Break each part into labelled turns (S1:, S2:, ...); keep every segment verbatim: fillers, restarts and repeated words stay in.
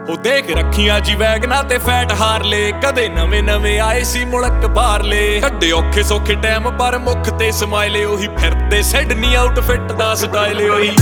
S1: ਉਹ ਦੇਖ ਰੱਖੀਆਂ ਜੀ ਵੈਗਨਾਂ ਤੇ ਫੈਟ ਹਾਰਲੇ, ਕਦੇ ਨਵੇਂ ਨਵੇਂ ਆਏ ਸੀ ਮੁਲਕ ਬਾਹਰਲੇ। ਕੱਢੇ ਔਖੇ ਸੌਖੇ ਟਾਈਮ ਪਰ ਮੁੱਖ ਤੇ ਸਮਾਈਲੇ, ਉਹੀ ਫਿਰਦੇ ਸਿਡਨੀ ਆਊਟਫਿੱਟ ਦਾ ਸਟਾਈਲ ਉਹੀ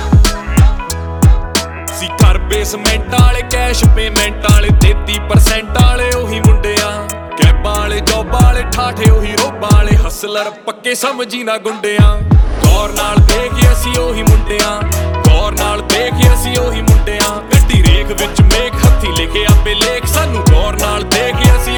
S1: ਸੀ। ਘਰ ਬੇਸਮੈਂਟ ਵਾਲੇ ਕੈਸ਼ ਪੇਮੈਂਟ ਵਾਲੇ ਤੇਤੀ ਪਰਸੈਂਟ ਵਾਲੇ ਉਹੀ ਮੁੰਡਿਆਂ, ਕੈਬਾਂ ਵਾਲੇ ਜੋਬਾਂ ਵਾਲੇ ਠਾਠੇ ਉਹੀ ਰੋਬਾਂ ਵਾਲੇ ਹਸਲਰ ਪੱਕੇ ਸਮਝੀ ਨਾ ਗੁੰਡਿਆਂ। ਗੌਰ ਨਾਲ ਦੇਖ ਅਸੀਂ ਉਹੀ ਮੁੰਡਿਆਂ, ਗੌਰ ਨਾਲ ਦੇਖ ਅਸੀਂ ਉਹੀ ਮੁੰਡਿਆਂ। ਗੱਡੀ ਰੇਖ ਵਿੱਚ ਮੇਖ ਹੱਥੀ ਲਿਖੇ ਆਪੇ ਲੇਖ, ਸਾਨੂੰ ਗੌਰ ਨਾਲ ਦੇਖ ਅਸੀਂ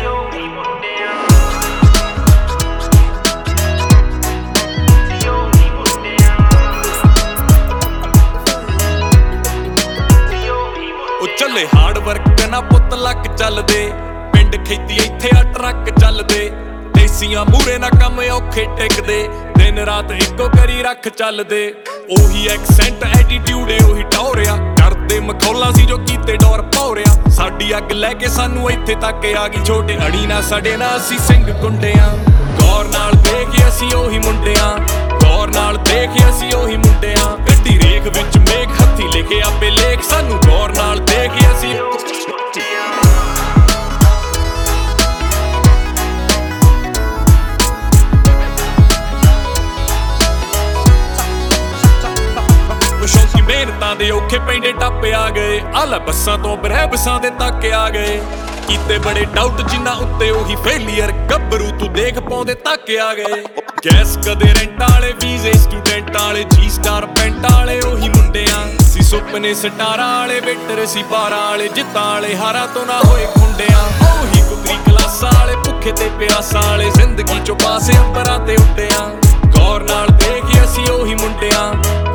S1: ਉਹ ਚੱਲੇ ਹਾਰਡ ਵਰਕ ਨਾ ਪੁੱਤ ਲੱਕ ਚੱਲਦੇ, ਪਿੰਡ ਖੇਤੀ ਇੱਥੇ ਆ ਟਰੱਕ ਚੱਲਦੇ। ਦੇਸੀਆਂ ਮੂਰੇ ਨਾ ਕੰਮ ਔਖੇ ਟਿਕਦੇ, ਦਿਨ ਰਾਤ ਇੱਕੋ ਕਰੀ ਰੱਖ ਚੱਲਦੇ। ਉਹੀ ਐਕਸੈਂਟ ਐਟੀਟਿਊਡ ਏ ਉਹੀ ਟੌਰਿਆ, ਕਰਦੇ ਮਖੌਲਾਂ ਸੀ ਜੋ ਕੀਤੇ ਡੋਰ ਭੌਰਿਆ। ਸਾਡੀ ਅੱਗ ਲੈ ਕੇ ਸਾਨੂੰ ਇੱਥੇ ਤੱਕ ਆ ਗਈ, ਛੋਟੇ ਅੜੀ ਨਾ ਸੜੇ ਨਾ ਅਸੀਂ ਸਿੰਘ ਗੁੰਡਿਆਂ। ਗੌਰ ਨਾਲ ਦੇਖ ਅਸੀਂ ਉਹੀ ਮੁੰਡਿਆਂ, ਗੌਰ ਨਾਲ ਦੇਖ ਅਸੀਂ ਉਹੀ ਮੁੰਡਿਆਂ। ਗੱਡੀ ਰੇਖ ਵਿੱਚ ਮੇਖ ਹੱਥੀ ਲਿਖੇ ਆਪੇ ਲੇਖ, ਸਾਨੂੰ ਗੌਰ ਨਾਲ ਦੇਖ ਅਸੀਂ ਸ਼ੌਂਕੀ ਮਿਹਨਤਾਂ ਦੇ ਔਖੇ ਪੈਂਡੇ ਟੱਪ ਆ ਗਏ। ਆਲਾ ਬੱਸਾਂ ਤੋਂ ਬਰਹਿਬਸਾਂ ਦੇ ਤੱਕ ਆ ਗਏ, ਕੀਤੇ ਬੜੇ ਡਾਊਟ ਜਿਨ੍ਹਾਂ ਉੱਤੇ ਉਹੀ ਫੇਲੀਅਰ। ਗੱਭਰੂ ਤੂੰ ਦੇਖ ਪਾਉਂਦੇ ਤੱਕ ਆ ਗਏ। ਗੈਸ ਕਦੇ ਰੈਂਟ ਵਾਲੇ ਵੀਜ਼ੇ ਸਟੂਡੈਂਟ ਵਾਲੇ ਜੀ ਸਟਾਰ ਪੈਂਟ ਵਾਲੇ ਉਹੀ ਮੁੰਡਿਆਂ ਸੀ। ਸੁਪਨੇ ਸਟਾਰਾਂ ਵਾਲੇ ਵੇਟਰ ਸੀ ਬਾਰਾਂ ਵਾਲੇ, ਜਿੱਤਾਂ ਵਾਲੇ ਹਾਰਾਂ ਤੋਂ ਨਾ ਹੋਏ ਖੁੰਡਿਆਂ। ਉਹੀ ਕੁਤਰੀ ਕਲਾਸਾਂ ਵਾਲੇ ਭੁੱਖੇ ਤੇ ਪਿਆਸਾਂ ਵਾਲੇ, ਜ਼ਿੰਦਗੀ ਚੋਂ ਪਾਸੇ ਅੰਬਰਾਂ ਤੇ ਉੱਡਿਆਂ। ਗੌਰ ਨਾਲ ਦੇਖ ਅਸੀਂ ਉਹੀ ਮੁੰਡਿਆਂ,